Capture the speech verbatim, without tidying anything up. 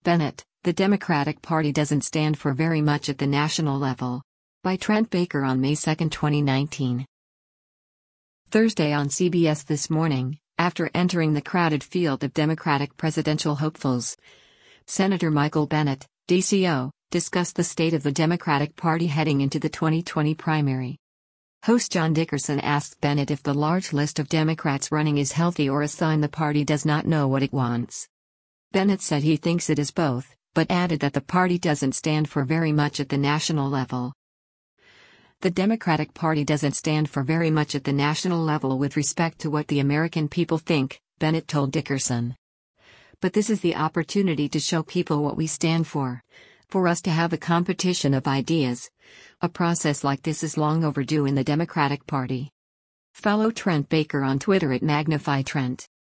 Bennett, the Democratic Party doesn't stand for very much at the national level. By Trent Baker on May second, twenty nineteen. Thursday on C B S This Morning, after entering the crowded field of Democratic presidential hopefuls, Senator Michael Bennet, D C O, discussed the state of the Democratic Party heading into the twenty twenty primary. Host John Dickerson asked Bennet if the large list of Democrats running is healthy or a sign the party does not know what it wants. Bennet said he thinks it is both, but added that the party doesn't stand for very much at the national level. The Democratic Party doesn't stand for very much at the national level with respect to what the American people think, Bennet told Dickerson. But this is the opportunity to show people what we stand for. For us to have a competition of ideas. A process like this is long overdue in the Democratic Party. Follow Trent Baker on Twitter at Magnify Trent.